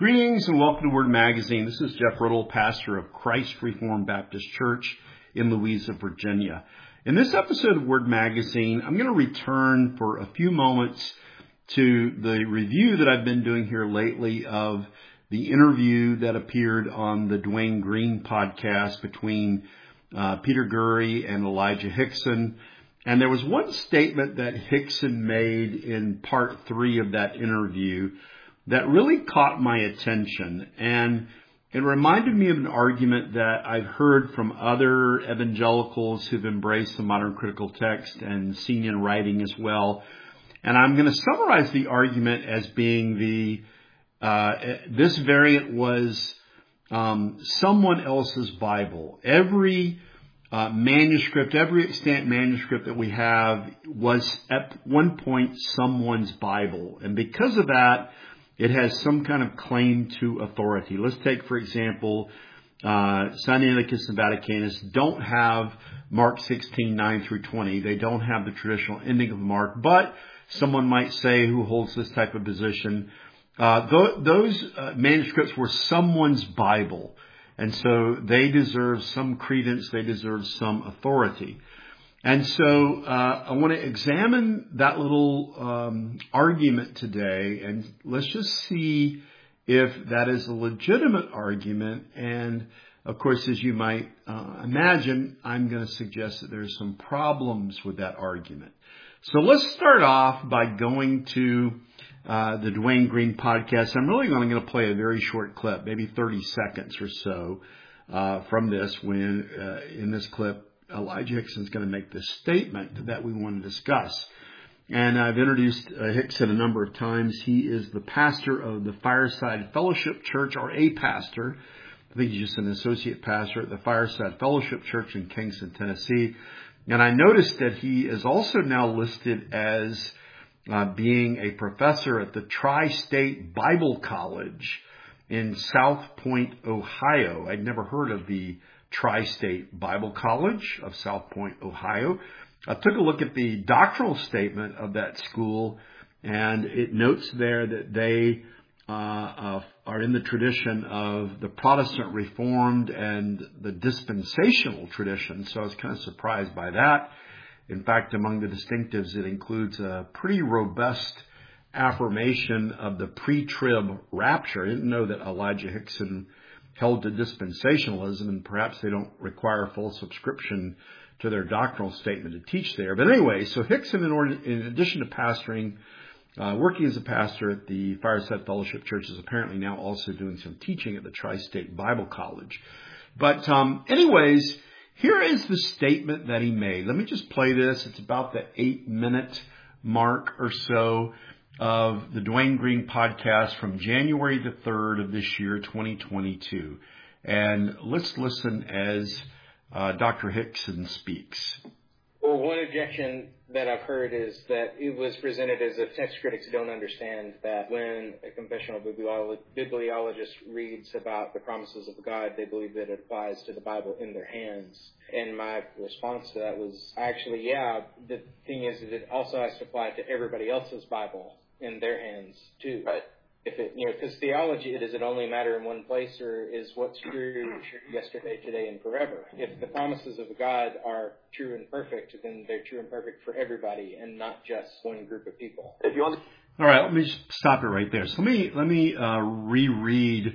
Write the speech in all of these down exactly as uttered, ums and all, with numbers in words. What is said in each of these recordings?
Greetings and welcome to Word Magazine. This is Jeff Riddle, pastor of Christ Reformed Baptist Church in Louisa, Virginia. In this episode of Word Magazine, I'm going to return for a few moments to the review that I've been doing here lately of the interview that appeared on the Duane Green podcast between uh, Peter Gurry and Elijah Hixson. And there was one statement that Hixson made in part three of that interview that really caught my attention. And it reminded me of an argument that I've heard from other evangelicals who've embraced the modern critical text and seen in writing as well. And I'm going to summarize the argument as being the, uh, this variant was um, someone else's Bible. Every uh, manuscript, every extant manuscript that we have was at one point someone's Bible. And because of that, it has some kind of claim to authority. Let's take, for example, uh, Sinaiticus and Vaticanus don't have Mark sixteen, nine through twenty. They don't have the traditional ending of Mark, but someone might say who holds this type of position, uh, th- those uh, manuscripts were someone's Bible. And so they deserve some credence. They deserve some authority. And so uh, I want to examine that little um, argument today, and let's just see if that is a legitimate argument. And, of course, as you might uh, imagine, I'm going to suggest that there's some problems with that argument. So let's start off by going to uh, the Duane Green podcast. I'm really only going to play a very short clip, maybe thirty seconds or so uh, from this, when uh, in this clip, Elijah Hixson is going to make this statement that we want to discuss. And I've introduced uh, Hixson a number of times. He is the pastor of the Fireside Fellowship Church, or a pastor. I think he's just an associate pastor at the Fireside Fellowship Church in Kingston, Tennessee. And I noticed that he is also now listed as uh, being a professor at the Tri-State Bible College in South Point, Ohio. I'd never heard of the Tri-State Bible College of South Point, Ohio. I took a look at the doctrinal statement of that school, and it notes there that they uh, uh, are in the tradition of the Protestant Reformed and the dispensational tradition. So I was kind of surprised by that. In fact, among the distinctives, it includes a pretty robust affirmation of the pre-trib rapture. I didn't know that Elijah Hixson held to dispensationalism, and perhaps they don't require full subscription to their doctrinal statement to teach there. But anyway, so Hixson, in, order, in addition to pastoring, uh, working as a pastor at the Fireside Fellowship Church, is apparently now also doing some teaching at the Tri-State Bible College. But um, anyways, here is the statement that he made. Let me just play this. It's about the eight-minute mark or so of the Duane Green podcast from January the third of this year, twenty twenty-two. And let's listen as uh, Doctor Hixson speaks. Well, one objection that I've heard is that it was presented as if text critics don't understand that when a confessional bibliolo- bibliologist reads about the promises of God, they believe that it applies to the Bible in their hands. And my response to that was, actually, yeah, the thing is that it also has to apply to everybody else's Bible in their hands too. Right. If it, you know, because theology, does it only matter in one place, or is what's true yesterday, today, and forever? If the promises of God are true and perfect, then they're true and perfect for everybody, and not just one group of people. If you want. All right, let me just stop it right there. So let me let me uh, reread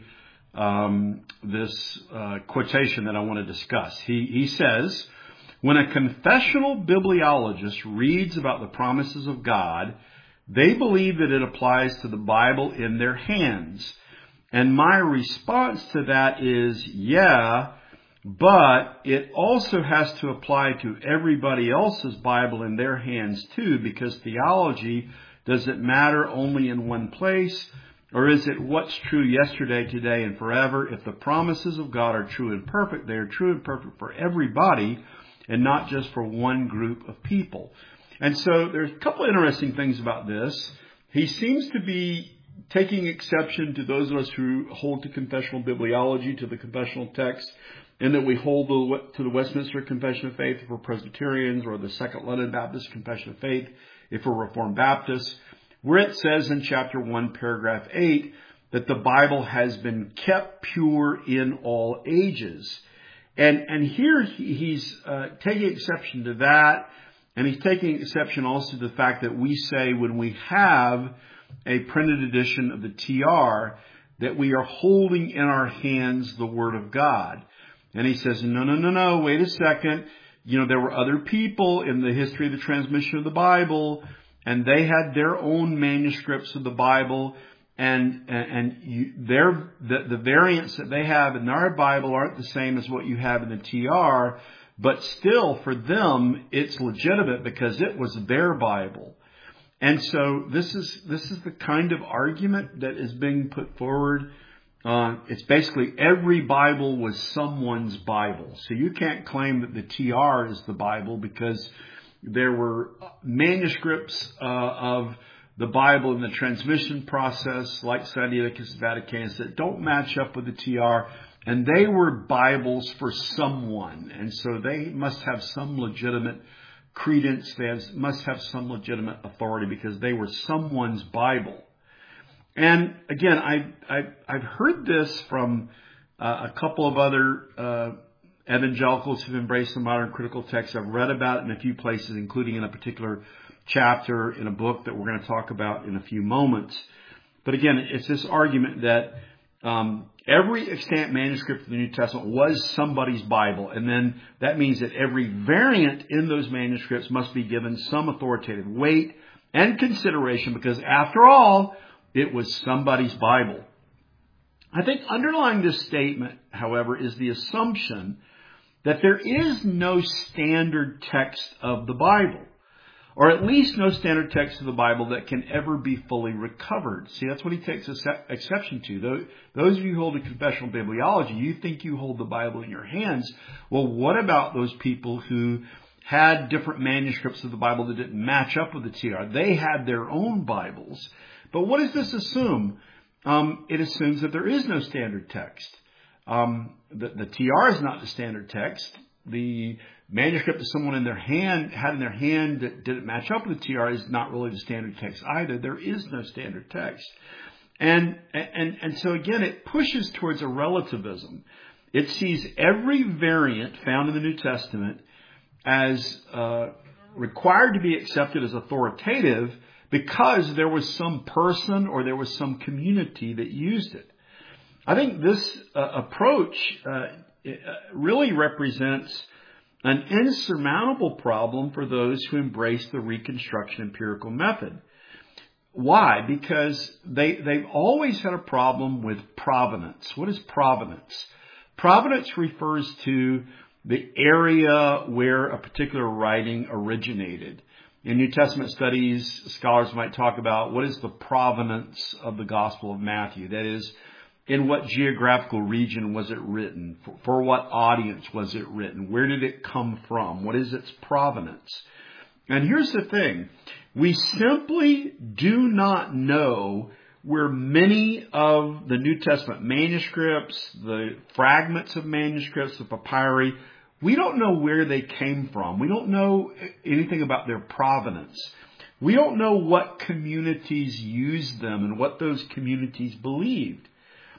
um, this uh, quotation that I want to discuss. He he says, when a confessional bibliologist reads about the promises of God, they believe that it applies to the Bible in their hands. And my response to that is, yeah, but it also has to apply to everybody else's Bible in their hands too, because theology, does it matter only in one place? Or is it what's true yesterday, today, and forever? If the promises of God are true and perfect, they are true and perfect for everybody and not just for one group of people. And so there's a couple of interesting things about this. He seems to be taking exception to those of us who hold to confessional bibliology, to the confessional text, and that we hold to the Westminster Confession of Faith if we're Presbyterians, or the Second London Baptist Confession of Faith if we're Reformed Baptists, where it says in chapter one, paragraph eight, that the Bible has been kept pure in all ages. And, and here he, he's uh, taking exception to that, and he's taking exception also to the fact that we say when we have a printed edition of the T R that we are holding in our hands the Word of God. And he says, no, no, no, no, wait a second. You know, there were other people in the history of the transmission of the Bible, and they had their own manuscripts of the Bible, and and, and you, their the, the variants that they have in our Bible aren't the same as what you have in the T R, but still for them it's legitimate because it was their Bible. And so this is this is the kind of argument that is being put forward. Uh, it's basically every Bible was someone's Bible. So you can't claim that the T R is the Bible because there were manuscripts uh, of the Bible in the transmission process, like Sinaiticus Vaticanus, that don't match up with the T R. And they were Bibles for someone. And so they must have some legitimate credence. They have, must have some legitimate authority because they were someone's Bible. And again, I, I, I've heard this from uh, a couple of other uh, evangelicals who've embraced the modern critical text. I've read about it in a few places, including in a particular chapter in a book that we're going to talk about in a few moments. But again, it's this argument that um, every extant manuscript of the New Testament was somebody's Bible. And then that means that every variant in those manuscripts must be given some authoritative weight and consideration because, after all, it was somebody's Bible. I think underlying this statement, however, is the assumption that there is no standard text of the Bible, or at least no standard text of the Bible that can ever be fully recovered. See, that's what he takes exception to. Those of you who hold a confessional bibliology, you think you hold the Bible in your hands. Well, what about those people who had different manuscripts of the Bible that didn't match up with the T R? They had their own Bibles. But what does this assume? Um, it assumes that there is no standard text. Um, the, the T R is not the standard text. The manuscript that someone in their hand had in their hand that didn't match up with the T R is not really the standard text either. There is no standard text. And, and, and so again, it pushes towards a relativism. It sees every variant found in the New Testament as uh, required to be accepted as authoritative because there was some person or there was some community that used it. I think this uh, approach uh, really represents an insurmountable problem for those who embrace the Reconstruction empirical method. Why? Because they, they've always had a problem with provenance. What is provenance? Provenance refers to the area where a particular writing originated. In New Testament studies, scholars might talk about what is the provenance of the Gospel of Matthew. That is, in what geographical region was it written? For, for what audience was it written? Where did it come from? What is its provenance? And here's the thing. We simply do not know where many of the New Testament manuscripts, the fragments of manuscripts, the papyri, we don't know where they came from. We don't know anything about their provenance. We don't know what communities used them and what those communities believed.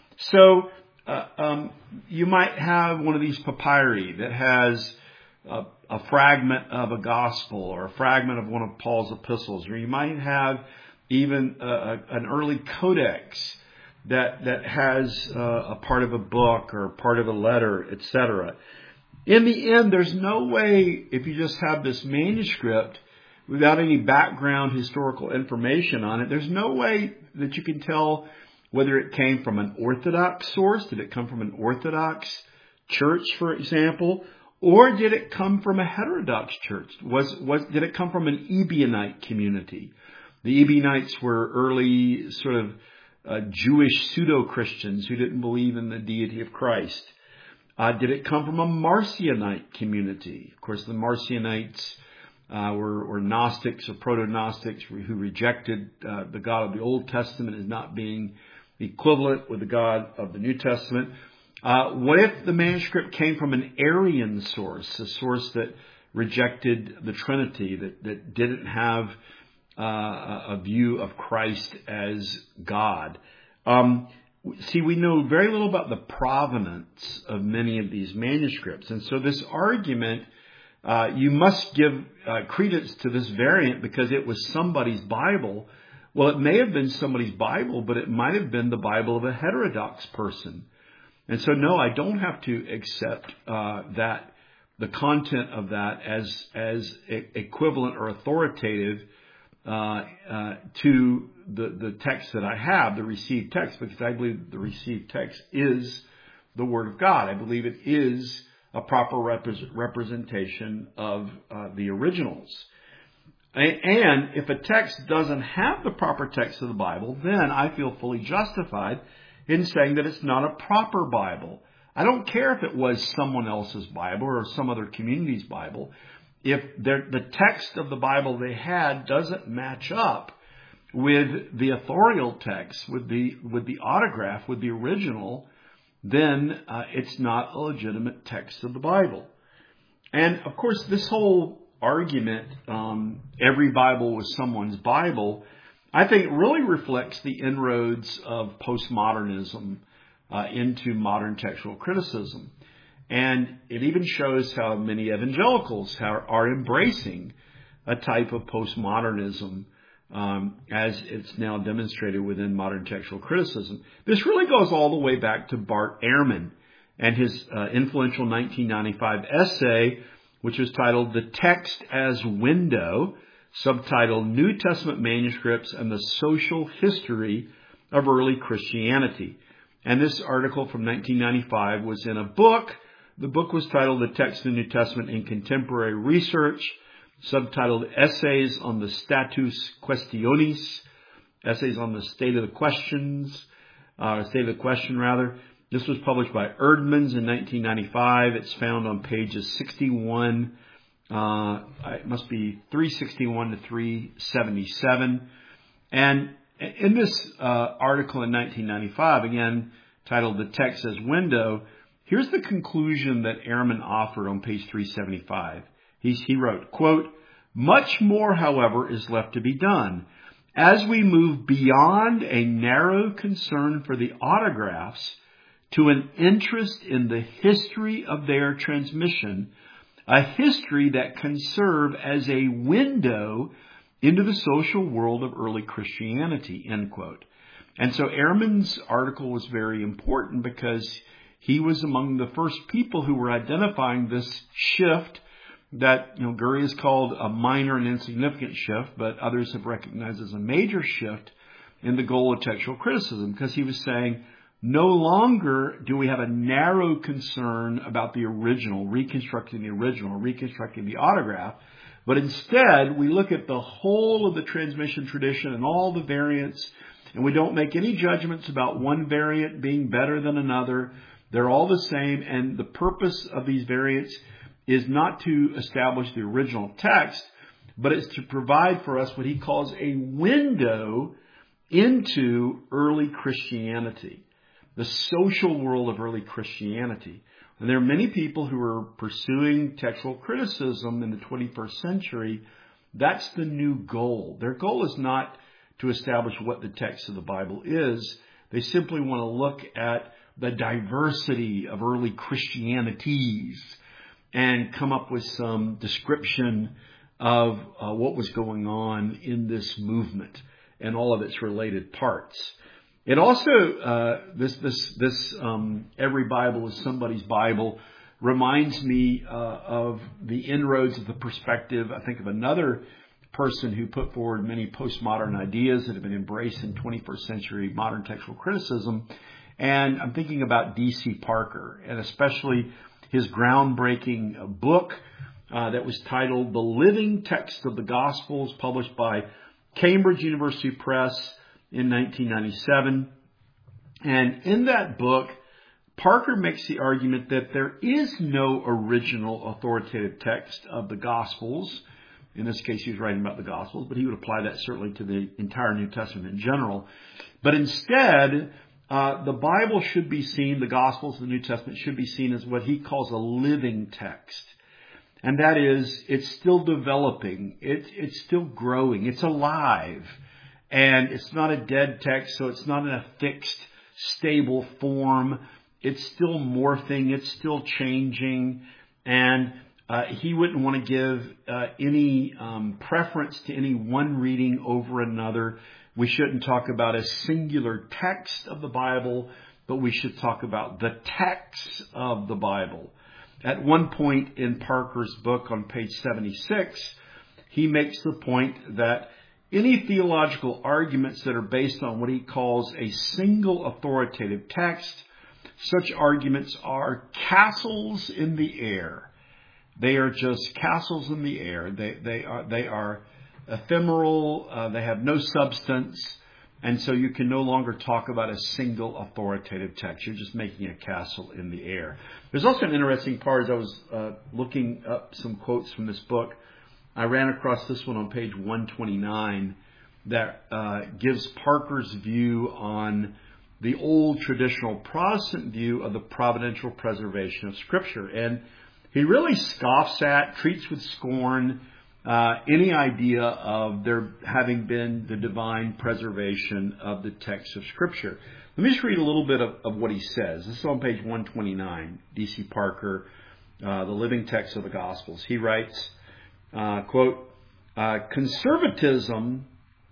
So uh, um, you might have one of these papyri that has a, a fragment of a gospel or a fragment of one of Paul's epistles, or you might have even a, a, an early codex that that has uh, a part of a book or part of a letter, et cetera. In the end, there's no way, if you just have this manuscript without any background historical information on it, there's no way that you can tell whether it came from an Orthodox source. Did it come from an Orthodox church, for example? Or did it come from a heterodox church? Was, was, did it come from an Ebionite community? The Ebionites were early sort of uh, Jewish pseudo-Christians who didn't believe in the deity of Christ. Uh, did it come from a Marcionite community? Of course, the Marcionites uh, were, were Gnostics or proto-Gnostics who rejected uh, the God of the Old Testament as not being equivalent with the God of the New Testament. Uh, what if the manuscript came from an Arian source, a source that rejected the Trinity, that, that didn't have uh, a view of Christ as God? Um, see, we know very little about the provenance of many of these manuscripts. And so this argument, uh, you must give uh, credence to this variant because it was somebody's Bible. Well, it may have been somebody's Bible, but it might have been the Bible of a heterodox person. And so, no, I don't have to accept uh, that the content of that as as e- equivalent or authoritative uh, uh, to the the text that I have, the received text, because I believe the received text is the Word of God. I believe it is a proper repre- representation of uh, the originals. And if a text doesn't have the proper text of the Bible, then I feel fully justified in saying that it's not a proper Bible. I don't care if it was someone else's Bible or some other community's Bible. If the text of the Bible they had doesn't match up with the authorial text, with the with the autograph, with the original, then uh, it's not a legitimate text of the Bible. And of course, this whole argument, um, every Bible was someone's Bible, I think really reflects the inroads of postmodernism uh, into modern textual criticism. And it even shows how many evangelicals are, are embracing a type of postmodernism um, as it's now demonstrated within modern textual criticism. This really goes all the way back to Bart Ehrman and his uh, influential nineteen ninety-five essay, which was titled The Text as Window, subtitled New Testament Manuscripts and the Social History of Early Christianity. And this article from nineteen ninety-five was in a book. The book was titled The Text of the New Testament in Contemporary Research, subtitled Essays on the Status Questionis, Essays on the State of the Questions, uh, State of the Question rather. This was published by Erdmans in nineteen ninety-five. It's found on pages sixty-one, uh, it must be three sixty-one to three seventy-seven. And in this uh, article in nineteen ninety-five, again titled The Text as Window, here's the conclusion that Ehrman offered on page three seventy-five. He, he wrote, quote, "Much more, however, is left to be done. As we move beyond a narrow concern for the autographs to an interest in the history of their transmission, a history that can serve as a window into the social world of early Christianity," end quote. And so Ehrman's article was very important because he was among the first people who were identifying this shift that, you know, Gurry has called a minor and insignificant shift, but others have recognized as a major shift in the goal of textual criticism, because he was saying, no longer do we have a narrow concern about the original, reconstructing the original, reconstructing the autograph, but instead we look at the whole of the transmission tradition and all the variants, and we don't make any judgments about one variant being better than another. They're all the same, and the purpose of these variants is not to establish the original text, but it's to provide for us what he calls a window into early Christianity, the social world of early Christianity. And there are many people who are pursuing textual criticism in the twenty-first century. That's the new goal. Their goal is not to establish what the text of the Bible is. They simply want to look at the diversity of early Christianities and come up with some description of uh, what was going on in this movement and all of its related parts. It also, uh, this, this, this, um, every Bible is somebody's Bible reminds me, uh, of the inroads of the perspective, I think, of another person who put forward many postmodern ideas that have been embraced in twenty-first century modern textual criticism. And I'm thinking about D C Parker, and especially his groundbreaking book, uh, that was titled The Living Text of the Gospels, published by Cambridge University Press in nineteen ninety-seven. And in that book, Parker makes the argument that there is no original authoritative text of the Gospels. In this case, he was writing about the Gospels, but he would apply that certainly to the entire New Testament in general. But instead, uh, the Bible should be seen, the Gospels, the New Testament should be seen as what he calls a living text. And that is, it's still developing, it, it's still growing, it's alive. And it's not a dead text, so it's not in a fixed, stable form. It's still morphing. It's still changing. And uh, he wouldn't want to give uh, any um, preference to any one reading over another. We shouldn't talk about a singular text of the Bible, but we should talk about the texts of the Bible. At one point in Parker's book on page seventy-six, he makes the point that any theological arguments that are based on what he calls a single authoritative text, such arguments are castles in the air. They are just castles in the air. They, they are, they are ephemeral. Uh, they have no substance. And so you can no longer talk about a single authoritative text. You're just making a castle in the air. There's also an interesting part as I was uh, looking up some quotes from this book. I ran across this one on page one twenty-nine that uh, gives Parker's view on the old traditional Protestant view of the providential preservation of Scripture. And he really scoffs at, treats with scorn, uh, any idea of there having been the divine preservation of the text of Scripture. Let me just read a little bit of, of what he says. This is on page one twenty-nine, D C Parker, uh, the living text of the Gospels. He writes, Uh, quote, uh, conservatism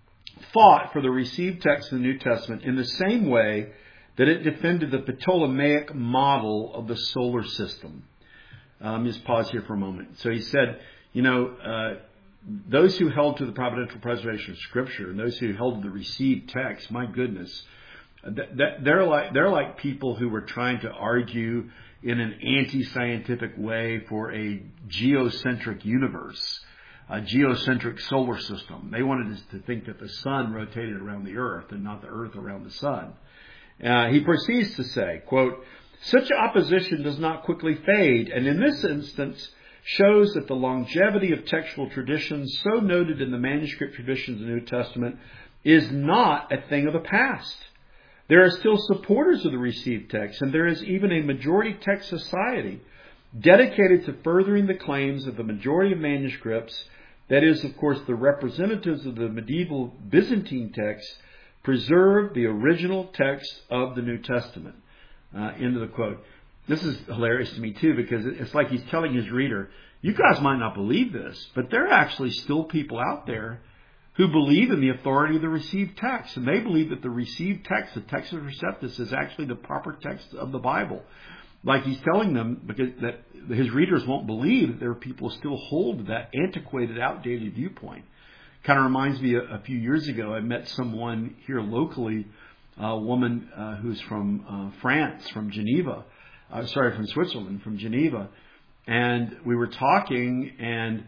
fought for the received text of the New Testament in the same way that it defended the Ptolemaic model of the solar system. Um, just pause here for a moment. So he said, you know, uh, those who held to the providential preservation of Scripture and those who held to the received text, my goodness, th- th- they're like they're like people who were trying to argue in an anti-scientific way for a geocentric universe, a geocentric solar system. They wanted us to think that the sun rotated around the earth and not the earth around the sun. Uh, he proceeds to say, quote, such opposition does not quickly fade, and in this instance shows that the longevity of textual traditions so noted in the manuscript traditions of the New Testament is not a thing of the past. There are still supporters of the received text, and there is even a majority text society dedicated to furthering the claims of the majority of manuscripts, that is, of course, the representatives of the medieval Byzantine text, preserve the original text of the New Testament. Uh, end of the quote. This is hilarious to me, too, because it's like he's telling his reader, you guys might not believe this, but there are actually still people out there who believe in the authority of the received text. And they believe that the received text, the Textus Receptus, is actually the proper text of the Bible. Like he's telling them because that his readers won't believe that there are people who still hold that antiquated, outdated viewpoint. Kind of reminds me, a, a few years ago, I met someone here locally, a woman uh, who's from uh, France, from Geneva. Uh, sorry, from Switzerland, from Geneva. And we were talking, and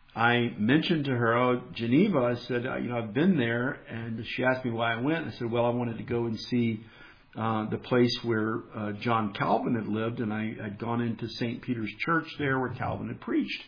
I mentioned to her, oh, Geneva. I said, you know, I've been there. And she asked me why I went. I said, well, I wanted to go and see uh, the place where uh, John Calvin had lived. And I had gone into Saint Peter's Church there where Calvin had preached.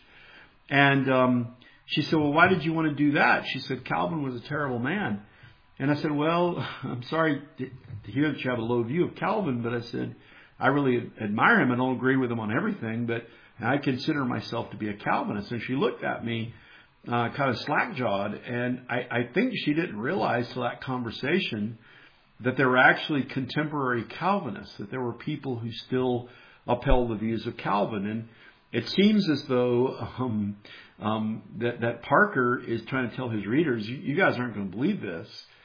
And um, she said, well, why did you want to do that? She said, Calvin was a terrible man. And I said, well, I'm sorry to, to hear that you have a low view of Calvin. But I said, I really admire him. I don't agree with him on everything, but I consider myself to be a Calvinist. And she looked at me uh, kind of slack-jawed, and I, I think she didn't realize till that conversation that there were actually contemporary Calvinists, that there were people who still upheld the views of Calvin. And it seems as though um, um, that, that Parker is trying to tell his readers, you, you guys aren't going to believe this,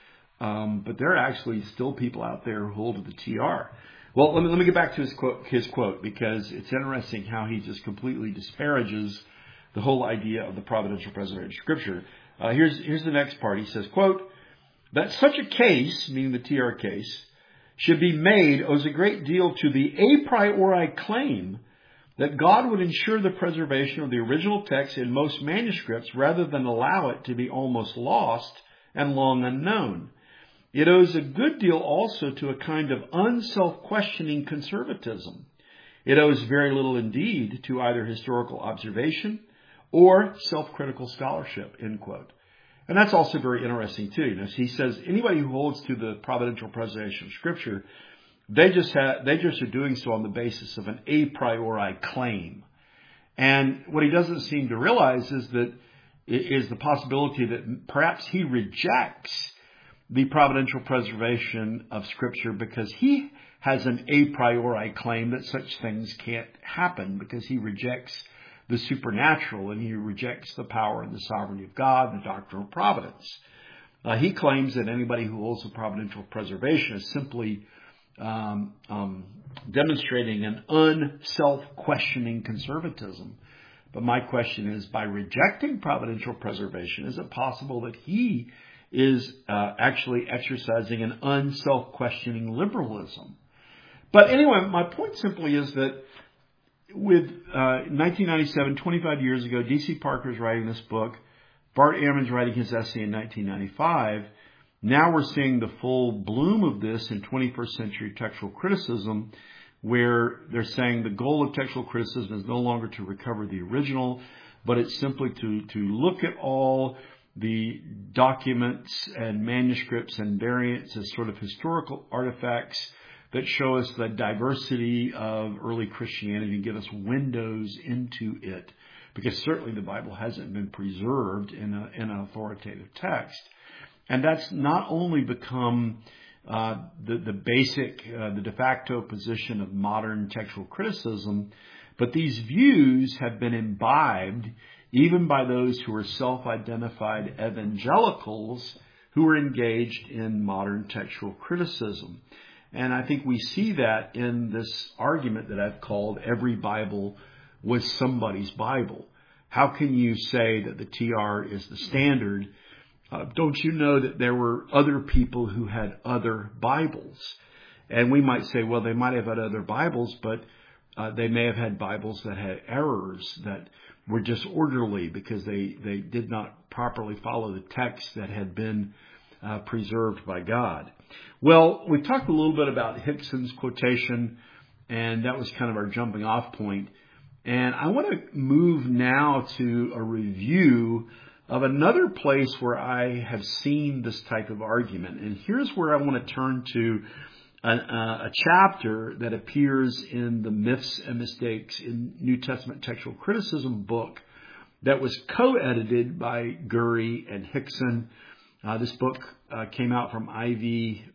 um, but there are actually still people out there who hold to the T R. Well, let me, let me get back to his quote, his quote, because it's interesting how he just completely disparages the whole idea of the providential preservation of Scripture. Uh, here's, here's the next part. He says, quote, that such a case, meaning the T R case, should be made owes a great deal to the a priori claim that God would ensure the preservation of the original text in most manuscripts rather than allow it to be almost lost and long unknown. It owes a good deal also to a kind of unself-questioning conservatism. It owes very little indeed to either historical observation or self-critical scholarship, end quote. And that's also very interesting too. You know, he says anybody who holds to the providential preservation of Scripture, they just have, they just are doing so on the basis of an a priori claim. And what he doesn't seem to realize is that is the possibility that perhaps he rejects the providential preservation of Scripture because he has an a priori claim that such things can't happen because he rejects the supernatural and he rejects the power and the sovereignty of God and the doctrine of providence. Uh, he claims that anybody who holds the providential preservation is simply um, um, demonstrating an unself-questioning conservatism. But my question is, by rejecting providential preservation, is it possible that he is uh, actually exercising an unself-questioning liberalism? But anyway, my point simply is that with uh, nineteen ninety-seven, twenty-five years ago, D C Parker's writing this book, Bart Ehrman's writing his essay in nineteen ninety-five. Now we're seeing the full bloom of this in twenty-first century textual criticism, where they're saying the goal of textual criticism is no longer to recover the original, but it's simply to, to look at all the documents and manuscripts and variants as sort of historical artifacts that show us the diversity of early Christianity and give us windows into it. Because certainly the Bible hasn't been preserved in, a, in an authoritative text. And that's not only become uh, the, the basic, uh, the de facto position of modern textual criticism, but these views have been imbibed even by those who are self-identified evangelicals who are engaged in modern textual criticism. And I think we see that in this argument that I've called every Bible was somebody's Bible. How can you say that the T R is the standard? Uh, don't you know that there were other people who had other Bibles? And we might say, well, they might have had other Bibles, but uh, they may have had Bibles that had errors, that were disorderly because they, they did not properly follow the text that had been uh, preserved by God. Well, we talked a little bit about Hickson's quotation, and that was kind of our jumping off point. And I want to move now to a review of another place where I have seen this type of argument. And here's where I want to turn to a, a chapter that appears in the Myths and Mistakes in New Testament Textual Criticism book that was co-edited by Gurry and Hickson. Uh, this book uh, came out from I V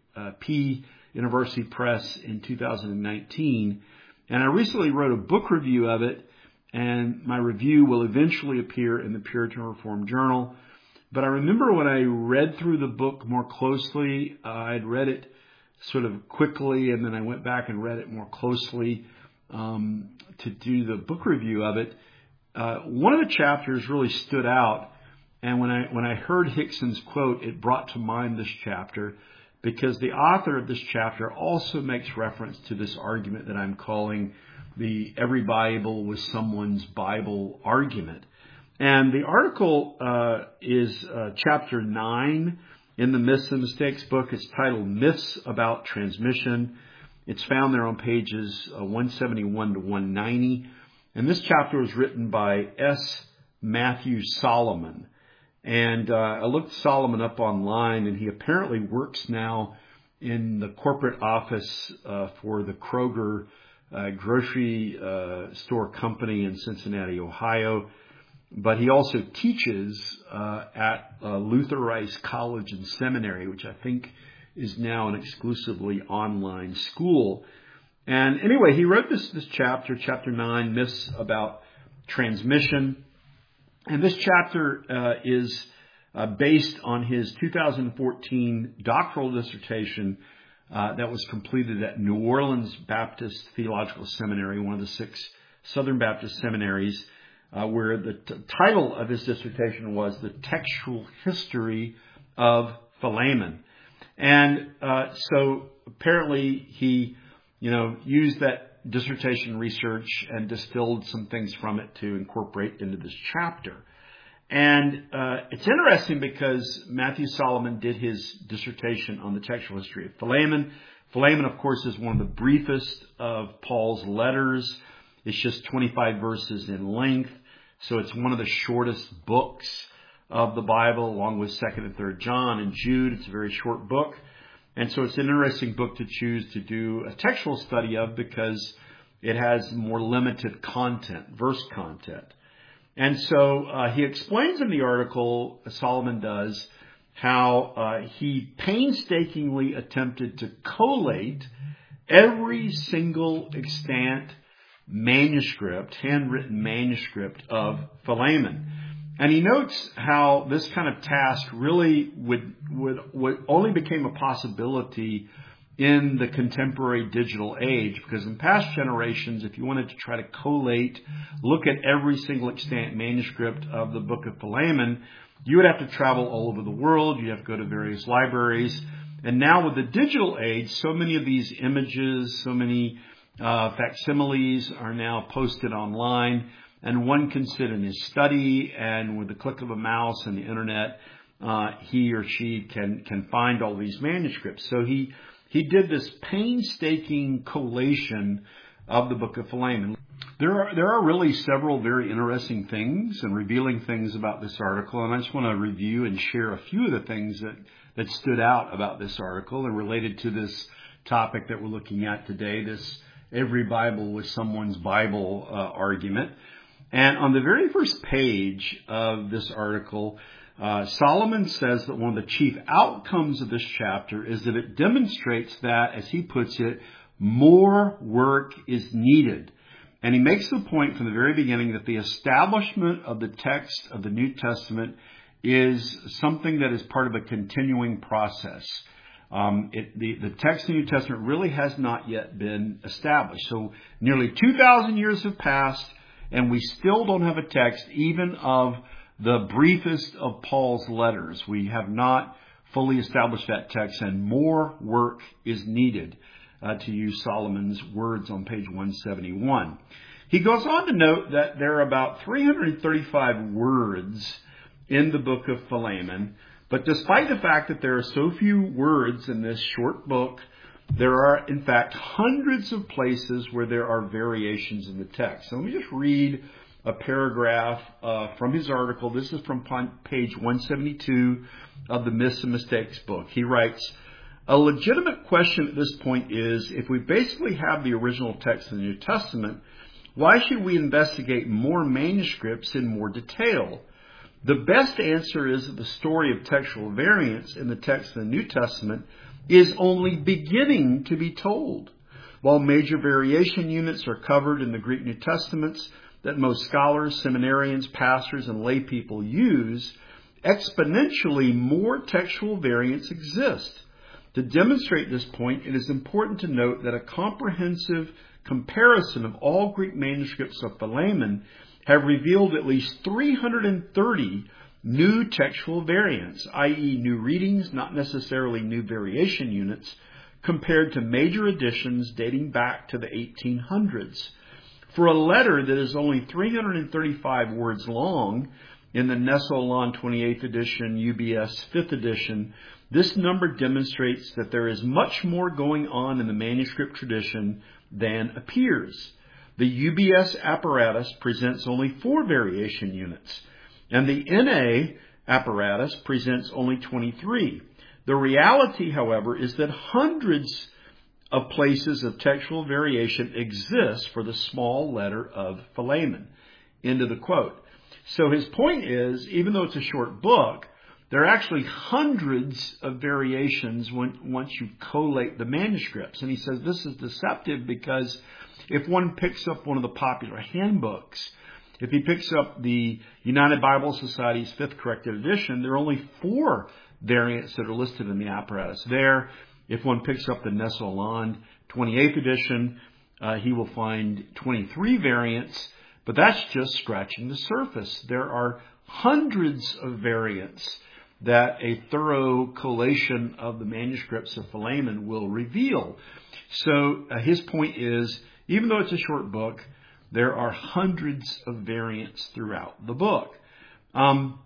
P University Press in two thousand nineteen. And I recently wrote a book review of it, and my review will eventually appear in the Puritan Reformed Journal. But I remember when I read through the book more closely, uh, I'd read it sort of quickly, and then I went back and read it more closely um, to do the book review of it. Uh, one of the chapters really stood out, and when I when I heard Hickson's quote, it brought to mind this chapter, because the author of this chapter also makes reference to this argument that I'm calling the every Bible was someone's Bible argument. And the article uh, is uh, chapter nine in the Myths and Mistakes book. It's titled Myths About Transmission. It's found there on pages uh, one seventy-one to one ninety. And this chapter was written by S. Matthew Solomon. And uh, I looked Solomon up online, and he apparently works now in the corporate office uh, for the Kroger uh, grocery uh, store company in Cincinnati, Ohio. But he also teaches uh, at uh, Luther Rice College and Seminary, which I think is now an exclusively online school. And anyway, he wrote this, this chapter, chapter nine, Myths About Transmission. And this chapter uh, is uh, based on his two thousand fourteen doctoral dissertation uh, that was completed at New Orleans Baptist Theological Seminary, one of the six Southern Baptist seminaries, uh, where the t- title of his dissertation was The Textual History of Philemon. And uh, so apparently he, you know, used that dissertation research and distilled some things from it to incorporate into this chapter. And uh, it's interesting because Matthew Solomon did his dissertation on the textual history of Philemon. Philemon, of course, is one of the briefest of Paul's letters. It's just twenty-five verses in length, so it's one of the shortest books of the Bible, along with Second and Third John and Jude. It's a very short book. And so it's an interesting book to choose to do a textual study of because it has more limited content, verse content. And so uh, he explains in the article, Solomon does, how uh, he painstakingly attempted to collate every single extant manuscript, handwritten manuscript of Philemon. And he notes how this kind of task really would, would, would only became a possibility in the contemporary digital age, because in past generations, if you wanted to try to collate, look at every single extant manuscript of the book of Philemon, you would have to travel all over the world. You'd have to go to various libraries. And now with the digital age, so many of these images, so many uh, facsimiles are now posted online, and one can sit in his study, and with the click of a mouse and the internet, uh, he or she can can find all these manuscripts. So he he did this painstaking collation of the book of Philemon. There are there are really several very interesting things and revealing things about this article, and I just want to review and share a few of the things that, that stood out about this article and related to this topic that we're looking at today, this every Bible was someone's Bible uh, argument. And on the very first page of this article, uh, Solomon says that one of the chief outcomes of this chapter is that it demonstrates that, as he puts it, more work is needed. And he makes the point from the very beginning that the establishment of the text of the New Testament is something that is part of a continuing process. Um, it, the, the text of the New Testament really has not yet been established. So nearly two thousand years have passed, and we still don't have a text even of the briefest of Paul's letters. We have not fully established that text, and more work is needed, uh, to use Solomon's words on page one seventy-one. He goes on to note that there are about three hundred thirty-five words in the book of Philemon, but despite the fact that there are so few words in this short book, there are, in fact, hundreds of places where there are variations in the text. So let me just read a paragraph uh, from his article. This is from page one seventy-two of the Myths and Mistakes book. He writes, "A legitimate question at this point is, if we basically have the original text of the New Testament, why should we investigate more manuscripts in more detail? The best answer is that the story of textual variance in the text of the New Testament is only beginning to be told. While major variation units are covered in the Greek New Testaments that most scholars, seminarians, pastors, and lay people use, exponentially more textual variants exist. To demonstrate this point, it is important to note that a comprehensive comparison of all Greek manuscripts of Philemon have revealed at least three hundred thirty new textual variants, that is new readings, not necessarily new variation units, compared to major editions dating back to the eighteen hundreds. For a letter that is only three hundred thirty-five words long in the Nestle-Aland twenty-eighth edition, U B S fifth edition, this number demonstrates that there is much more going on in the manuscript tradition than appears. The U B S apparatus presents only four variation units, and the N A apparatus presents only twenty-three. The reality, however, is that hundreds of places of textual variation exist for the small letter of Philemon. End of the quote. So his point is, even though it's a short book, there are actually hundreds of variations when, once you collate the manuscripts. And he says this is deceptive because if one picks up one of the popular handbooks, if he picks up the United Bible Society's fifth corrected edition, there are only four variants that are listed in the apparatus there. If one picks up the Nestle-Aland twenty-eighth edition, uh, he will find twenty-three variants, but that's just scratching the surface. There are hundreds of variants that a thorough collation of the manuscripts of Philemon will reveal. So uh, his point is, even though it's a short book, there are hundreds of variants throughout the book. Um,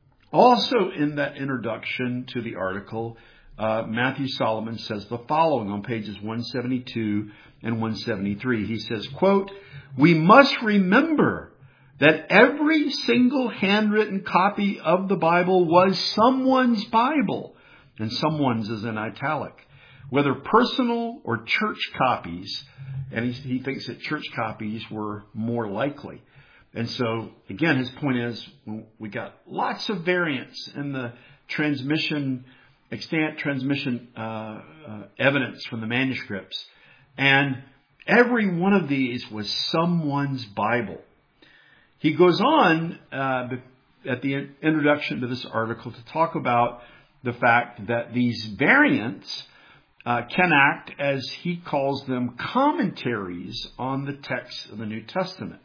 also in that introduction to the article, uh, Matthew Solomon says the following on pages one seventy-two and one seventy-three. He says, quote, "We must remember that every single handwritten copy of the Bible was someone's Bible," and someone's is in italic, "whether personal or church copies." And he, he thinks that church copies were more likely. And so, again, his point is we got lots of variants in the transmission, extant transmission uh, uh, evidence from the manuscripts. And every one of these was someone's Bible. He goes on uh, at the introduction to this article to talk about the fact that these variants uh, can act, as he calls them, commentaries on the text of the New Testament.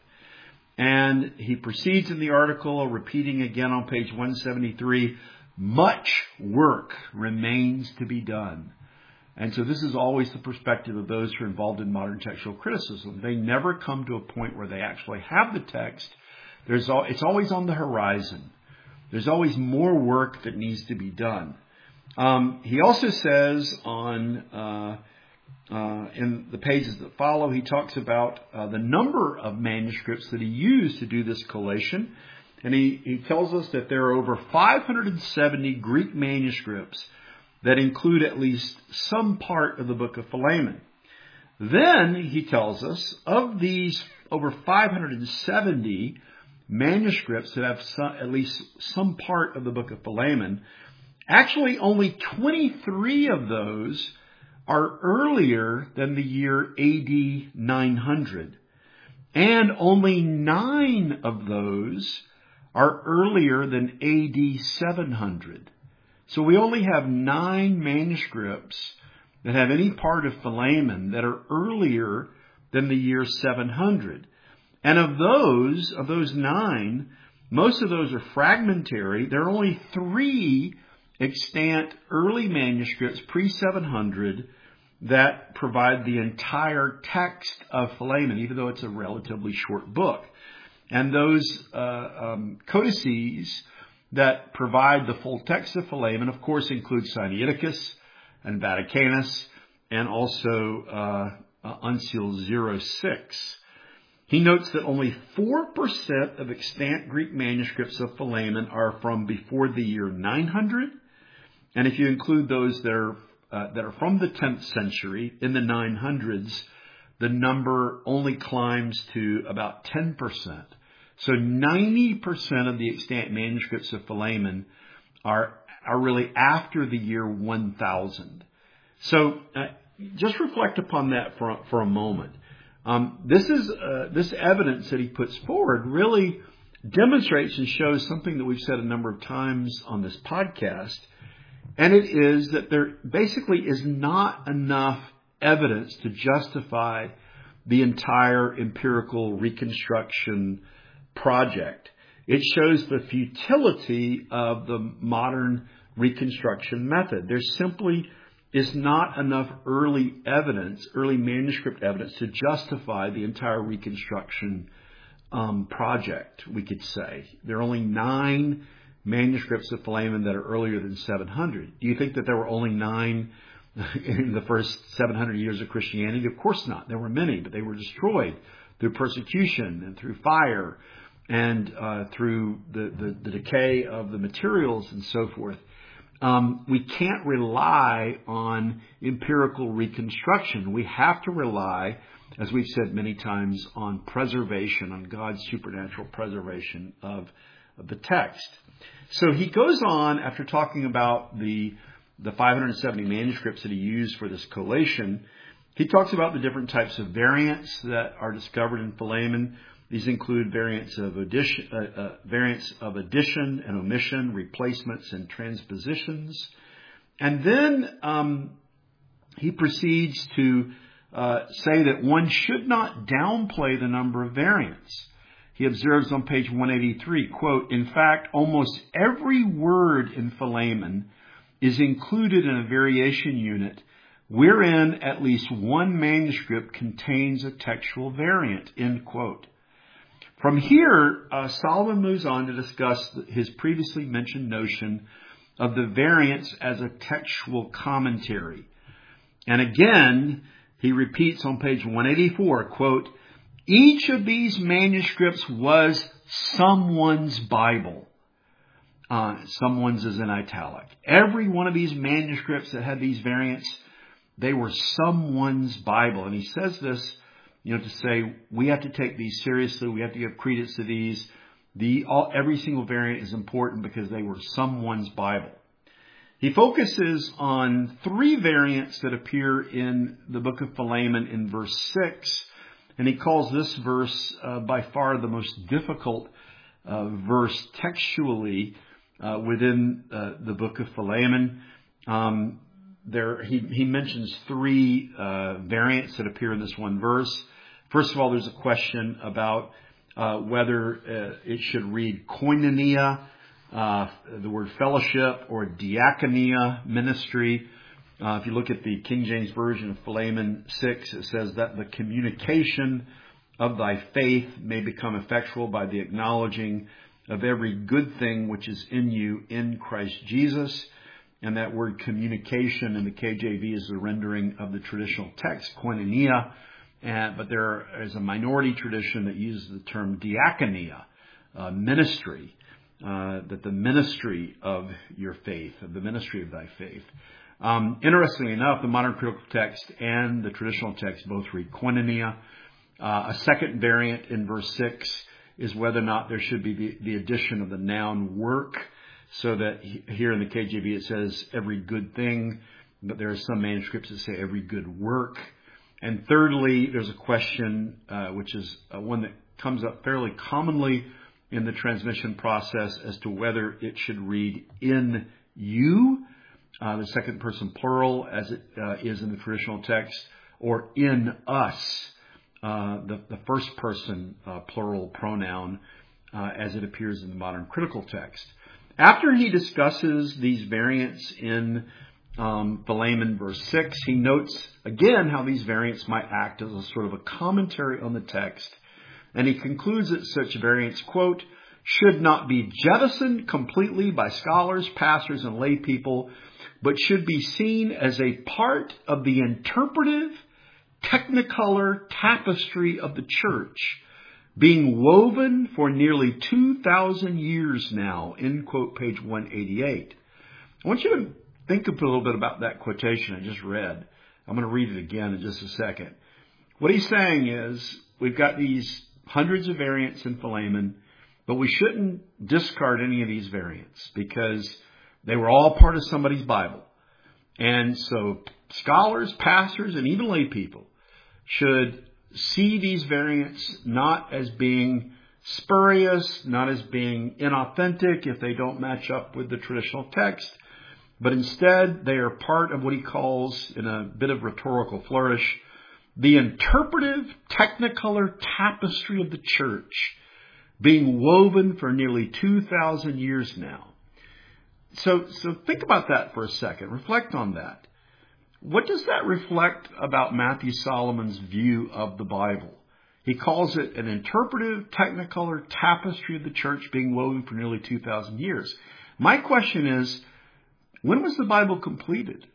And he proceeds in the article, repeating again on page one seventy-three, much work remains to be done. And so this is always the perspective of those who are involved in modern textual criticism. They never come to a point where they actually have the text. There's all, it's always on the horizon. There's always more work that needs to be done. Um, he also says on uh, uh, in the pages that follow, he talks about uh, the number of manuscripts that he used to do this collation. And he, he tells us that there are over five hundred seventy Greek manuscripts that include at least some part of the book of Philemon. Then he tells us of these over five hundred seventy manuscripts that have some, at least some part of the book of Philemon, actually only twenty-three of those are earlier than the year A D nine hundred. And only nine of those are earlier than A D seven hundred. So we only have nine manuscripts that have any part of Philemon that are earlier than the year seven hundred. And of those, of those nine, most of those are fragmentary. There are only three extant early manuscripts pre seven hundred that provide the entire text of Philemon, even though it's a relatively short book. And those uh, um, codices that provide the full text of Philemon, of course, include Sinaiticus and Vaticanus, and also uh, uh, Uncial zero six. He notes that only four percent of extant Greek manuscripts of Philemon are from before the year nine hundred. And if you include those that are, uh, that are from the tenth century, in the nine hundreds, the number only climbs to about ten percent. So ninety percent of the extant manuscripts of Philemon are, are really after the year one thousand. So uh, just reflect upon that for, for a moment. Um, this is uh, this evidence that he puts forward really demonstrates and shows something that we've said a number of times on this podcast, and it is that there basically is not enough evidence to justify the entire empirical reconstruction project. It shows the futility of the modern reconstruction method. There simply is not enough early evidence, early manuscript evidence, to justify the entire reconstruction um, project, we could say. There are only nine manuscripts of Philemon that are earlier than seven hundred. Do you think that there were only nine in the first seven hundred years of Christianity? Of course not. There were many, but they were destroyed through persecution and through fire and uh, through the, the, the decay of the materials and so forth. Um, we can't rely on empirical reconstruction. We have to rely, as we've said many times, on preservation, on God's supernatural preservation of, of the text. So he goes on, after talking about the, the five hundred seventy manuscripts that he used for this collation, he talks about the different types of variants that are discovered in Philemon. These include variants of addition, uh, uh, variants of addition and omission, replacements and transpositions. And then um, he proceeds to uh, say that one should not downplay the number of variants. He observes on page one eighty-three, quote, "In fact, almost every word in Philemon is included in a variation unit wherein at least one manuscript contains a textual variant," end quote. From here, uh, Solomon moves on to discuss his previously mentioned notion of the variants as a textual commentary. And again, he repeats on page one eighty-four, quote, "Each of these manuscripts was someone's Bible." Uh, someone's is in italic. Every one of these manuscripts that had these variants, they were someone's Bible. And he says this, you know, to say we have to take these seriously. We have to give credence to these. The all, every single variant is important because they were someone's Bible. He focuses on three variants that appear in the book of Philemon in verse six, and he calls this verse uh, by far the most difficult uh, verse textually uh, within uh, the book of Philemon. Um, there, he, he mentions three uh, variants that appear in this one verse. First of all, there's a question about uh, whether uh, it should read koinonia, uh, the word fellowship, or diakonia, ministry. Uh, if you look at the King James Version of Philemon six, it says that the communication of thy faith may become effectual by the acknowledging of every good thing which is in you in Christ Jesus. And that word communication in the K J V is the rendering of the traditional text, koinonia. And, but there is a minority tradition that uses the term diakonia, uh, ministry, uh, that the ministry of your faith, the ministry of thy faith. Um, interestingly enough, the modern critical text and the traditional text both read koinonia. Uh, a second variant in verse six is whether or not there should be the, the addition of the noun work, so that here in the K J V it says every good thing, but there are some manuscripts that say every good work. And thirdly, there's a question, uh, which is uh, one that comes up fairly commonly in the transmission process, as to whether it should read in you, uh, the second person plural, as it uh, is in the traditional text, or in us, uh, the, the first person uh, plural pronoun, uh, as it appears in the modern critical text. After he discusses these variants in Um, Philemon verse six, he notes again how these variants might act as a sort of a commentary on the text. And he concludes that such variants, quote, should not be jettisoned completely by scholars, pastors, and lay people, but should be seen as a part of the interpretive technicolor tapestry of the church, being woven for nearly two thousand years now, end quote, page one eighty-eight. I want you to think a little bit about that quotation I just read. I'm going to read it again in just a second. What he's saying is we've got these hundreds of variants in Philemon, but we shouldn't discard any of these variants because they were all part of somebody's Bible. And so scholars, pastors, and even lay people should see these variants not as being spurious, not as being inauthentic if they don't match up with the traditional text, but instead they are part of what he calls, in a bit of rhetorical flourish, the interpretive technicolor tapestry of the church, being woven for nearly two thousand years now. So, so think about that for a second. Reflect on that. What does that reflect about Matthew Solomon's view of the Bible? He calls it an interpretive technicolor tapestry of the church being woven for nearly two thousand years. My question is, when was the Bible completed?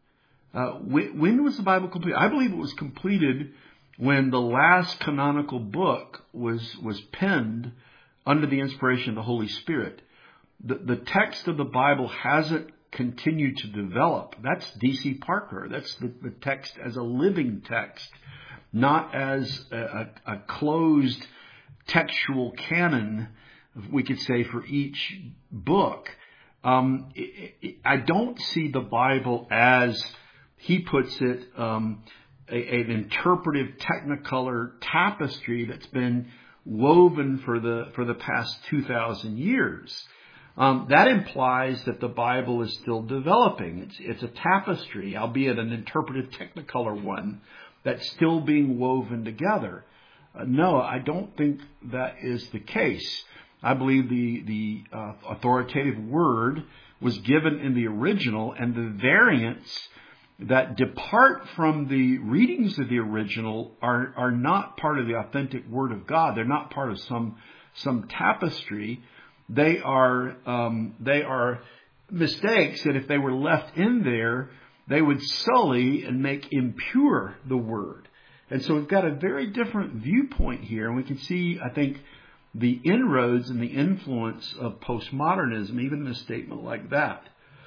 Uh, when, when was the Bible completed? I believe it was completed when the last canonical book was was penned under the inspiration of the Holy Spirit. The, the text of the Bible hasn't continued to develop. That's D C Parker. That's the, the text as a living text, not as a, a, a closed textual canon, we could say, for each book. Um, it, it, I don't see the Bible as, he puts it, um, a, an interpretive technicolor tapestry that's been woven for the for the past two thousand years. Um, that implies that the Bible is still developing. It's it's a tapestry, albeit an interpretive technicolor one, that's still being woven together. Uh, no, I don't think that is the case. I believe the, the uh, authoritative word was given in the original, and the variants that depart from the readings of the original are, are not part of the authentic Word of God. They're not part of some some tapestry. They are um, they are mistakes that if they were left in there, they would sully and make impure the Word. And so we've got a very different viewpoint here, and we can see, I think, the inroads and the influence of postmodernism, even in a statement like that.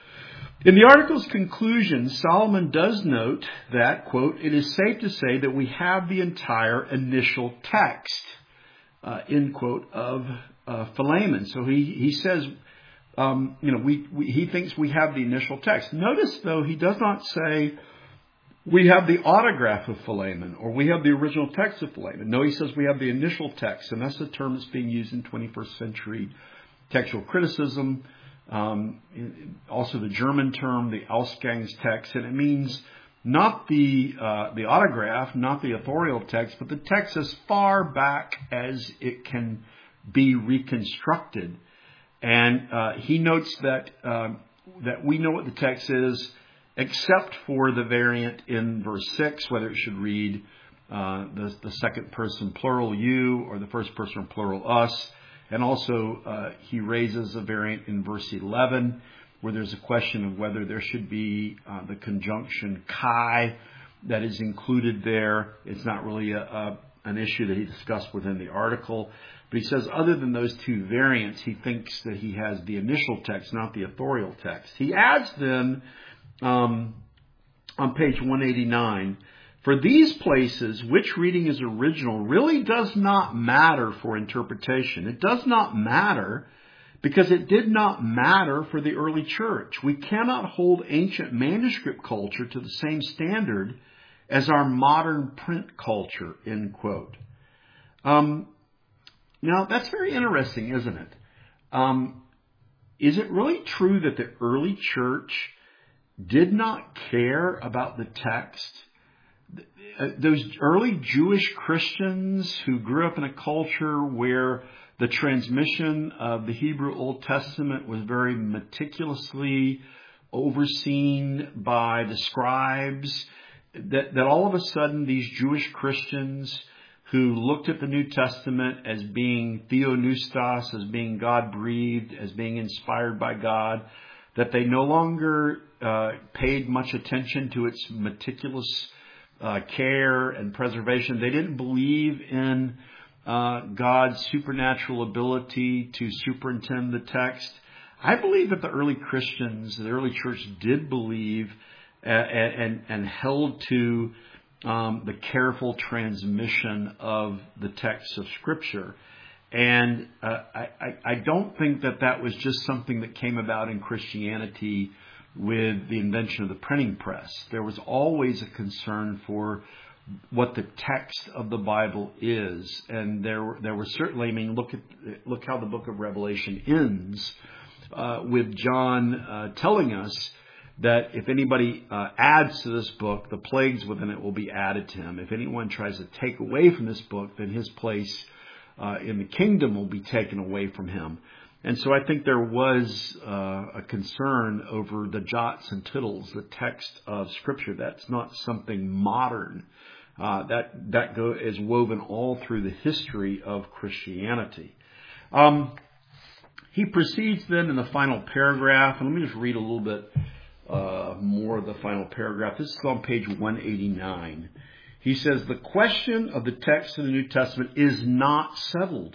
In the article's conclusion, Solomon does note that, quote, it is safe to say that we have the entire initial text, uh, end quote, of uh, Philemon. So he, he says um, you know, we, we he thinks we have the initial text. Notice, though, he does not say we have the autograph of Philemon or we have the original text of Philemon. No, he says we have the initial text, and that's the term that's being used in twenty-first century textual criticism. Um, also the German term, the Ausgangstext, and it means not the uh, the autograph, not the authorial text, but the text as far back as it can be reconstructed. And uh, he notes that uh, that we know what the text is, except for the variant in verse six, whether it should read uh, the, the second person plural you or the first person plural us. And also uh, he raises a variant in verse eleven, where there's a question of whether there should be uh, the conjunction kai that is included there. It's not really a, a, an issue that he discussed within the article. But he says other than those two variants, he thinks that he has the initial text, not the authorial text. He adds then um, on page one eighty-nine, for these places, which reading is original really does not matter for interpretation. It does not matter because it did not matter for the early church. We cannot hold ancient manuscript culture to the same standard as our modern print culture, end quote. Um, now, that's very interesting, isn't it? Um, is it really true that the early church did not care about the text? Those early Jewish Christians who grew up in a culture where the transmission of the Hebrew Old Testament was very meticulously overseen by the scribes, that, that all of a sudden these Jewish Christians who looked at the New Testament as being theonoustos, as being God-breathed, as being inspired by God, that they no longer uh, paid much attention to its meticulous uh, care and preservation. They didn't believe in uh, God's supernatural ability to superintend the text. I believe that the early Christians, the early church, did believe uh, and, and held to um, the careful transmission of the text of Scripture. And uh, I, I don't think that that was just something that came about in Christianity with the invention of the printing press. There was always a concern for what the text of the Bible is, and there there was certainly. I mean, look at look how the book of Revelation ends uh, with John uh, telling us that if anybody uh, adds to this book, the plagues within it will be added to him. If anyone tries to take away from this book, then his place uh, in the kingdom will be taken away from him. And so I think there was uh, a concern over the jots and tittles, the text of Scripture. That's not something modern. Uh, that that go, is woven all through the history of Christianity. Um, he proceeds then in the final paragraph, and let me just read a little bit uh, more of the final paragraph. This is on page one eighty-nine. He says, the question of the text of the New Testament is not settled.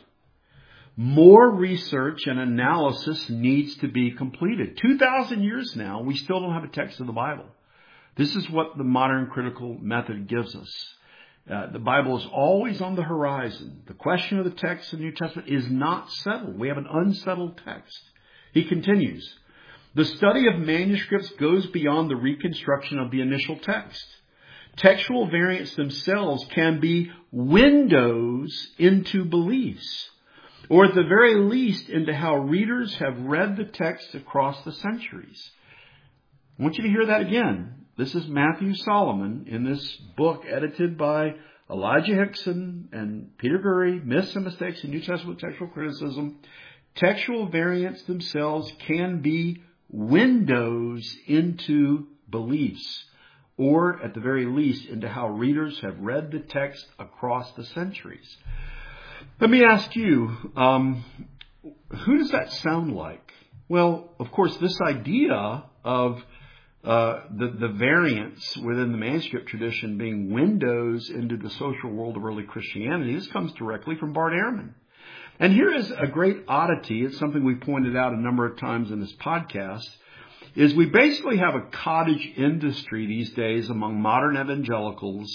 More research and analysis needs to be completed. two thousand years now, we still don't have a text of the Bible. This is what the modern critical method gives us. Uh, the Bible is always on the horizon. The question of the text of the New Testament is not settled. We have an unsettled text. He continues, the study of manuscripts goes beyond the reconstruction of the initial text. Textual variants themselves can be windows into beliefs, or at the very least into how readers have read the text across the centuries. I want you to hear that again. This is Matthew Solomon in this book edited by Elijah Hickson and Peter Gurry, Myths and Mistakes in New Testament Textual Criticism. Textual variants themselves can be windows into beliefs, or at the very least into how readers have read the text across the centuries. Let me ask you, um, who does that sound like? Well, of course, this idea of uh, the, the variants within the manuscript tradition being windows into the social world of early Christianity, this comes directly from Bart Ehrman. And here is a great oddity. It's something we pointed out a number of times in this podcast, is we basically have a cottage industry these days among modern evangelicals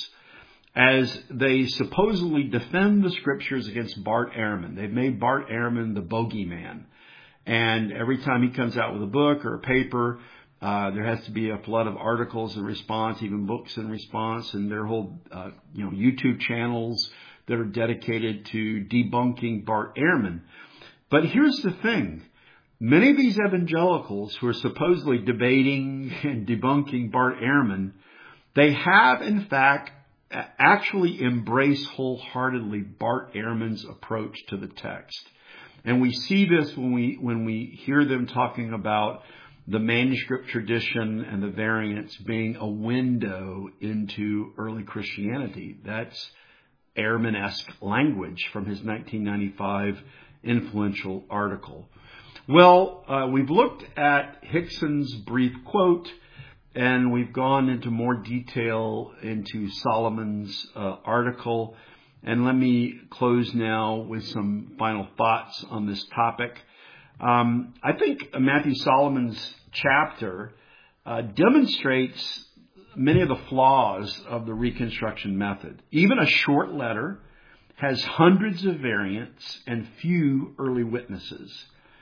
as they supposedly defend the Scriptures against Bart Ehrman. They've made Bart Ehrman the bogeyman. And every time he comes out with a book or a paper, uh, there has to be a flood of articles in response, even books in response, and their whole, uh, you know, YouTube channels that are dedicated to debunking Bart Ehrman. But here's the thing. Many of these evangelicals who are supposedly debating and debunking Bart Ehrman, they have, in fact, actually embraced wholeheartedly Bart Ehrman's approach to the text. And we see this when we when we hear them talking about the manuscript tradition and the variants being a window into early Christianity. That's Ehrman-esque language from his nineteen ninety-five influential article. Well, uh, we've looked at Hickson's brief quote, and we've gone into more detail into Solomon's uh, article. And let me close now with some final thoughts on this topic. Um, I think Matthew Solomon's chapter uh, demonstrates many of the flaws of the reconstruction method. Even a short letter has hundreds of variants and few early witnesses.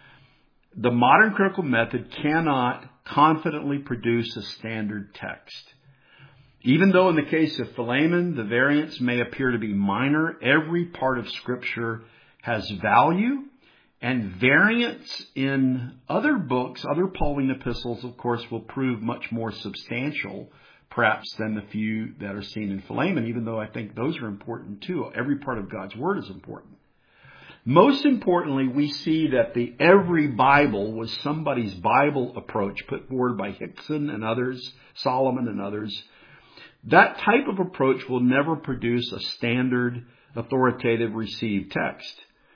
The modern critical method cannot confidently produce a standard text. Even though in the case of Philemon, the variants may appear to be minor, every part of Scripture has value, and variants in other books, other Pauline epistles, of course, will prove much more substantial, perhaps, than the few that are seen in Philemon, even though I think those are important too. Every part of God's Word is important. Most importantly, we see that the every Bible was somebody's Bible approach put forward by Hickson and others, Solomon and others. That type of approach will never produce a standard, authoritative, received text.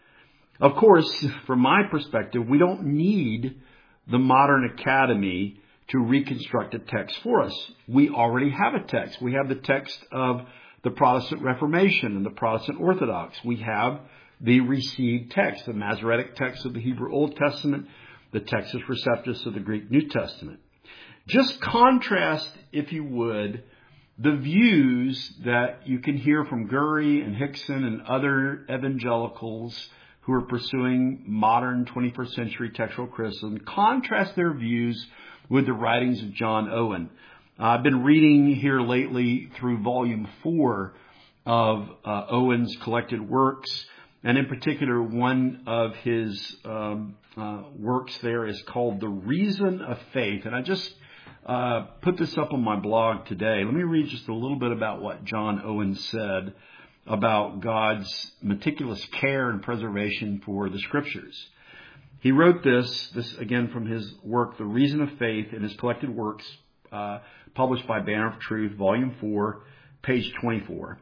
Of course, from my perspective, we don't need the modern academy to reconstruct a text for us. We already have a text. We have the text of the Protestant Reformation and the Protestant Orthodox. We have the received text, the Masoretic text of the Hebrew Old Testament, the Textus Receptus of the Greek New Testament. Just contrast, if you would, the views that you can hear from Gurry and Hickson and other evangelicals who are pursuing modern twenty-first century textual criticism. Contrast their views with the writings of John Owen. Uh, I've been reading here lately through volume four of uh, Owen's collected works, and in particular, one of his um, uh, works there is called The Reason of Faith. And I just uh, put this up on my blog today. Let me read just a little bit about what John Owen said about God's meticulous care and preservation for the Scriptures. He wrote this, this again from his work, The Reason of Faith, in his collected works, uh, published by Banner of Truth, Volume four, page twenty-four.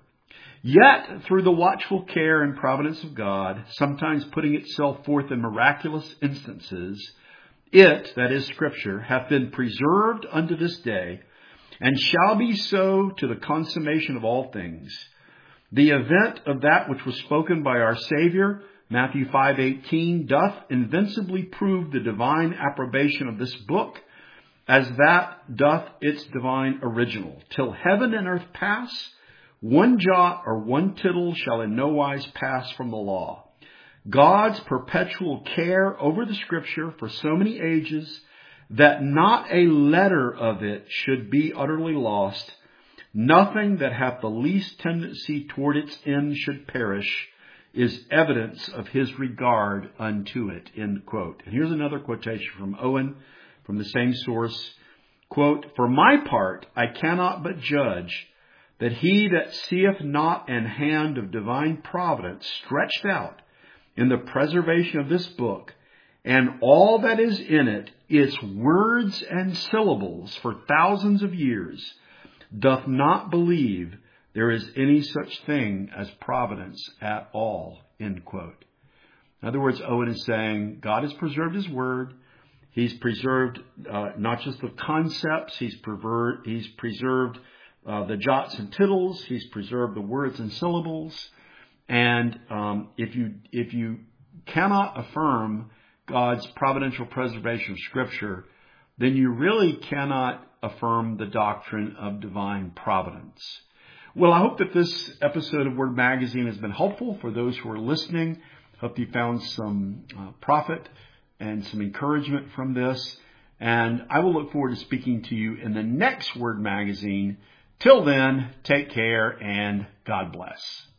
Yet, through the watchful care and providence of God, sometimes putting itself forth in miraculous instances, it, that is Scripture, hath been preserved unto this day, and shall be so to the consummation of all things. The event of that which was spoken by our Savior, Matthew five eighteen, doth invincibly prove the divine approbation of this book, as that doth its divine original. Till heaven and earth pass, one jot or one tittle shall in no wise pass from the law. God's perpetual care over the Scripture for so many ages, that not a letter of it should be utterly lost, nothing that hath the least tendency toward its end should perish, is evidence of his regard unto it. End quote. And here's another quotation from Owen, from the same source. Quote, For my part, I cannot but judge that he that seeth not an hand of divine providence stretched out in the preservation of this book, and all that is in it, its words and syllables for thousands of years, doth not believe there is any such thing as providence at all. End quote. In other words, Owen is saying God has preserved his word. He's preserved uh, not just the concepts, he's, perver- he's preserved uh, the jots and tittles, he's preserved the words and syllables. And um, if you if you cannot affirm God's providential preservation of Scripture, then you really cannot affirm the doctrine of divine providence. Well, I hope that this episode of Word Magazine has been helpful for those who are listening. Hope you found some uh, profit and some encouragement from this. And I will look forward to speaking to you in the next Word Magazine. Till then, take care and God bless.